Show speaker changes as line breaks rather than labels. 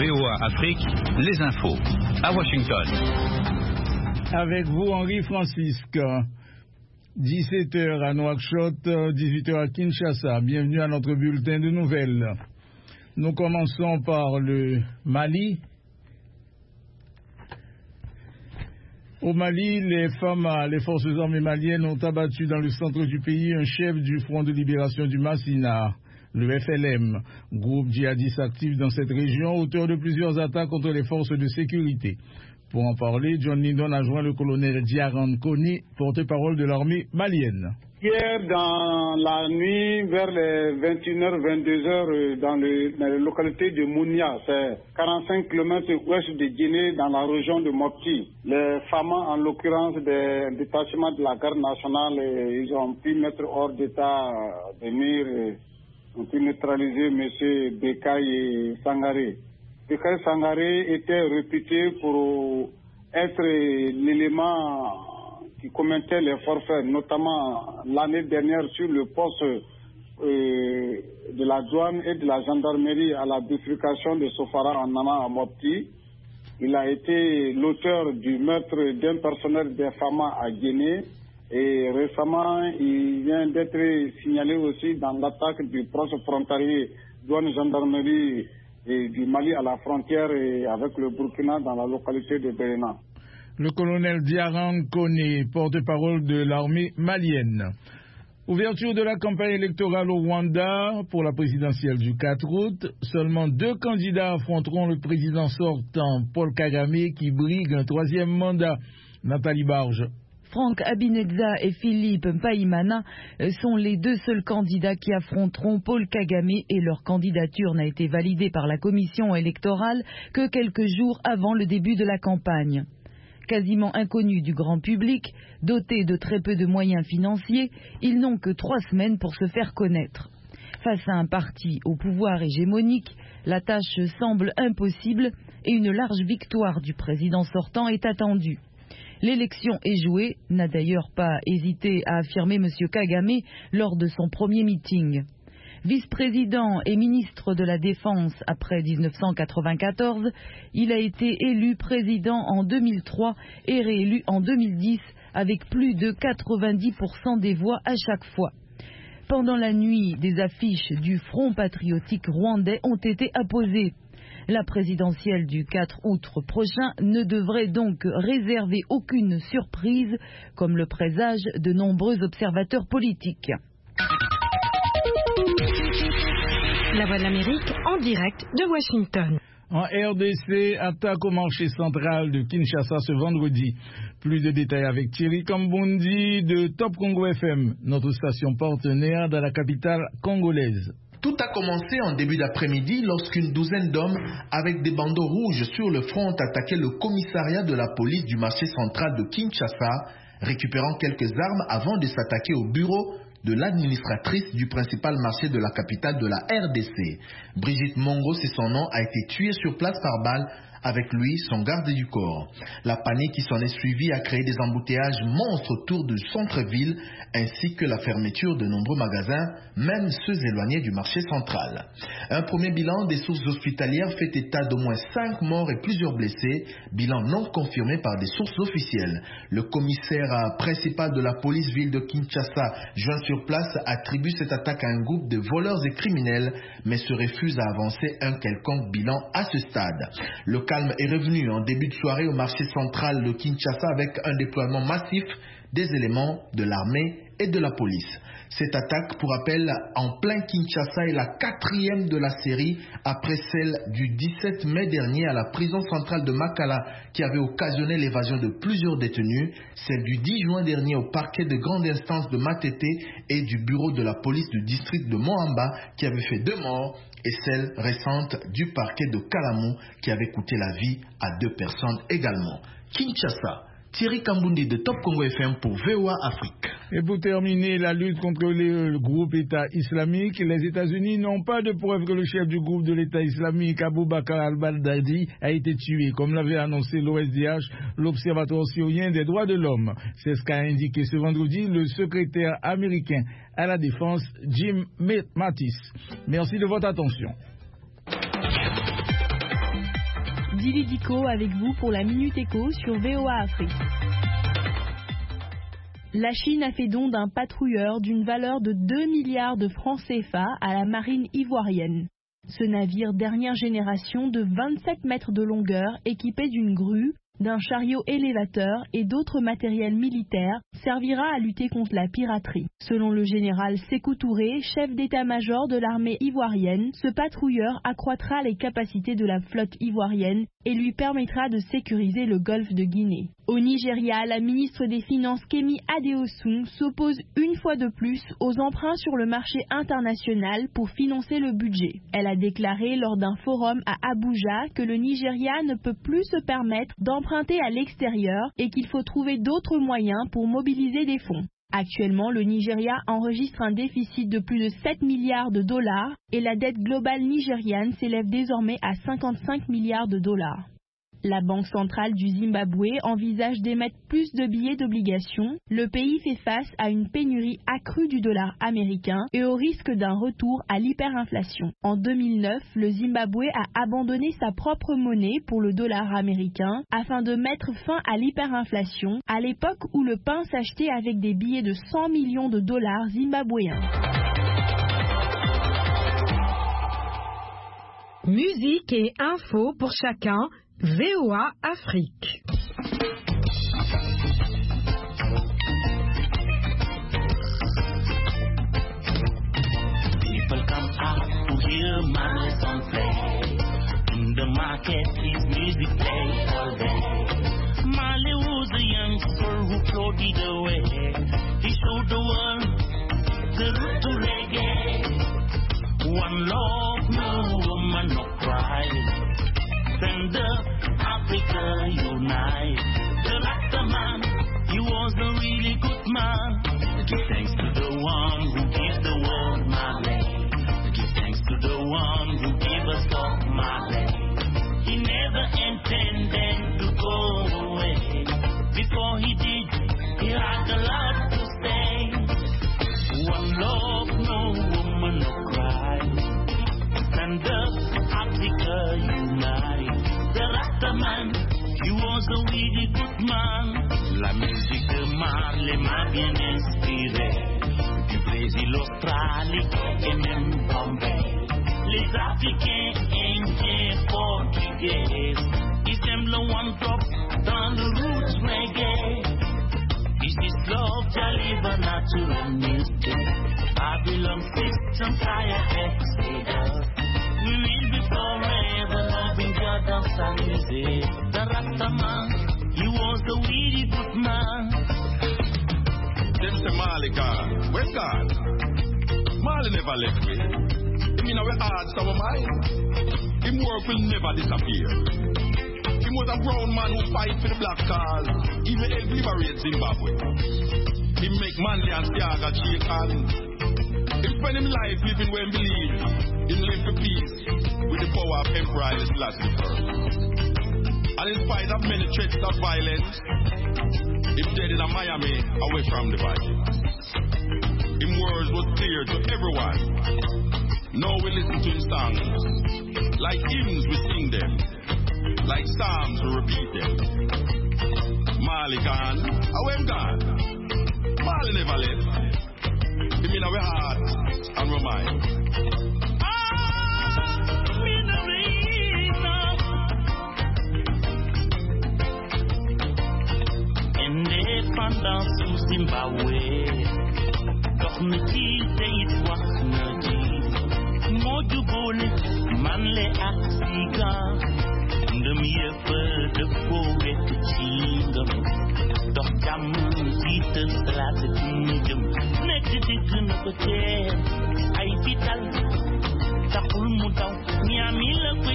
VOA Afrique, les infos. À Washington.
Avec vous, Henri Francisque. 17h à Nouakchott, 18h à Kinshasa. Bienvenue à notre bulletin de nouvelles. Nous commençons par le Mali. Au Mali, les forces armées maliennes ont abattu dans le centre du pays un chef du Front de libération du Massina, le FLM, groupe djihadiste actif dans cette région, auteur de plusieurs attaques contre les forces de sécurité. Pour en parler, John Lindon a joint le colonel Diaran Koni, porte-parole de l'armée malienne.
Hier, dans la nuit, vers les 21h-22h, dans la localité de Mounia, c'est 45 km ouest de Guinée, dans la région de Mopti. Les FAMA, en l'occurrence des détachements de la garde nationale, ils ont pu mettre hors d'état de nuire, ont pu neutraliser M. Bekay Sangaré. Bekay Sangaré était réputé pour être l'élément qui commettait les forfaits, notamment l'année dernière sur le poste de la douane et de la gendarmerie à la bifurcation de Sofara en Nana à Mopti. Il a été l'auteur du meurtre d'un personnel des FAMA à Guinée et récemment il vient d'être signalé aussi dans l'attaque du poste frontalier douane gendarmerie du Mali à la frontière avec le Burkina dans la localité de Béréna.
Le colonel Diaran Kone, porte-parole de l'armée malienne. Ouverture de la campagne électorale au Rwanda pour la présidentielle du 4 août. Seulement 2 candidats affronteront le président sortant, Paul Kagame, qui brigue un 3e mandat. Nathalie Barge.
Franck Habineza et Philippe Mpayimana sont les 2 seuls candidats qui affronteront Paul Kagame et leur candidature n'a été validée par la commission électorale que quelques jours avant le début de la campagne. Quasiment inconnus du grand public, dotés de très peu de moyens financiers, ils n'ont que 3 semaines pour se faire connaître. Face à un parti au pouvoir hégémonique, la tâche semble impossible et une large victoire du président sortant est attendue. L'élection est jouée, n'a d'ailleurs pas hésité à affirmer M. Kagame lors de son premier meeting. Vice-président et ministre de la Défense après 1994, il a été élu président en 2003 et réélu en 2010 avec plus de 90% des voix à chaque fois. Pendant la nuit, des affiches du Front patriotique rwandais ont été apposées. La présidentielle du 4 août prochain ne devrait donc réserver aucune surprise, comme le présagent de nombreux observateurs politiques.
La Voix de l'Amérique en direct de Washington.
En RDC, attaque au marché central de Kinshasa ce vendredi. Plus de détails avec Thierry Kambundi de Top Congo FM, notre station partenaire dans la capitale congolaise.
Tout a commencé en début d'après-midi lorsqu'une douzaine d'hommes avec des bandeaux rouges sur le front ont attaqué le commissariat de la police du marché central de Kinshasa, récupérant quelques armes avant de s'attaquer au bureau de l'administratrice du principal marché de la capitale de la RDC. Brigitte Mongo, c'est son nom, a été tuée sur place par balle. Avec lui, son garde du corps. La panique qui s'en est suivie a créé des embouteillages monstres autour du centre-ville, ainsi que la fermeture de nombreux magasins, même ceux éloignés du marché central. Un premier bilan des sources hospitalières fait état d'au moins 5 morts et plusieurs blessés, bilan non confirmé par des sources officielles. Le commissaire principal de la police-ville de Kinshasa, joint sur place, attribue cette attaque à un groupe de voleurs et criminels, mais se refuse à avancer un quelconque bilan à ce stade. Le calme est revenu en début de soirée au marché central de Kinshasa avec un déploiement massif des éléments de l'armée et de la police. Cette attaque, pour rappel, en plein Kinshasa est la 4e de la série après celle du 17 mai dernier à la prison centrale de Makala qui avait occasionné l'évasion de plusieurs détenus, celle du 10 juin dernier au parquet de grande instance de Matete et du bureau de la police du district de Moamba qui avait fait 2 morts et celle récente du parquet de Kalamou qui avait coûté la vie à 2 personnes également. Kinshasa, Thierry Kambundi de Top Congo FM pour VOA Afrique.
Et pour terminer, la lutte contre le groupe État islamique, les États-Unis n'ont pas de preuve que le chef du groupe de l'État islamique, Abou Bakr al-Baghdadi, a été tué, comme l'avait annoncé l'OSDH, l'Observatoire syrien des droits de l'homme. C'est ce qu'a indiqué ce vendredi le secrétaire américain à la défense, Jim Mattis. Merci de votre attention.
Dili Diko avec vous pour la Minute Éco sur VOA Afrique. La Chine a fait don d'un patrouilleur d'une valeur de 2 milliards de francs CFA à la marine ivoirienne. Ce navire dernière génération de 27 mètres de longueur, équipé d'une grue, d'un chariot élévateur et d'autres matériels militaires, servira à lutter contre la piraterie. Selon le général Sékou Touré, chef d'état-major de l'armée ivoirienne, ce patrouilleur accroîtra les capacités de la flotte ivoirienne et lui permettra de sécuriser le golfe de Guinée. Au Nigeria, la ministre des Finances Kemi Adeosun s'oppose une fois de plus aux emprunts sur le marché international pour financer le budget. Elle a déclaré lors d'un forum à Abuja que le Nigeria ne peut plus se permettre d'emprunter à l'extérieur et qu'il faut trouver d'autres moyens pour mobiliser des fonds. Actuellement, le Nigeria enregistre un déficit de plus de 7 milliards de dollars et la dette globale nigériane s'élève désormais à 55 milliards de dollars. La Banque centrale du Zimbabwe envisage d'émettre plus de billets d'obligation. Le pays fait face à une pénurie accrue du dollar américain et au risque d'un retour à l'hyperinflation. En 2009, le Zimbabwe a abandonné sa propre monnaie pour le dollar américain afin de mettre fin à l'hyperinflation à l'époque où le pain s'achetait avec des billets de 100 millions de dollars zimbabwéens.
Musique et infos pour chacun. VOA Afrique.
People come out to hear my song play. In the market, his music play all day. Marley was a youngster who floated away. He showed the world the route to reggae. One love, no woman, no cry. Stand up, Africa unite. The Rasta man, he was a really good man. Give thanks to the one who gave the world Marley. Give thanks to the one who gave us all Marley. He never intended to go away. Before he did, he had a lot to say. One love, no woman, no cry. Stand up, Africa unite. The Rasta man, he was a really good man. La musique de Marley m'a bien inspiré. Du Brésil, Australie et même Bombay. Les Africains, Indiens, Portugais, ils aiment le one drop dans le roots reggae. Is this love Jaliba natural music? Babylon system fire exodus. We will be forever loving God and music. The Rasta man, he was a really good man.
Them say Marley gone, where gone? Marley never left me. He mean our hearts, our mind. Him work will never disappear. He was a brown man who fight for the black cause. He may help liberate Zimbabwe. He make Manley and Stiaga shake hands. He spend him life living where he believe. He live for peace with the power of Emperor Haile Selassie I. And in spite of many threats of violence, he's dead in Miami, away from the Vikings. His words were clear to everyone. Now we listen to his songs. Like hymns we sing them. Like psalms we repeat them. Marley gone, away him gone. Marley never left. He mean our heart and our mind.
Indépendance sous Zimbabwe, dox na ci teyit wax na ci moo jubóole Manley ak Siga ndëm yëpp dëppoo wekk ci ngëm dox jàmm jiital salaat ci mu jëm nekk digg na ko teer ay fital taxul mu daw ñaami la ko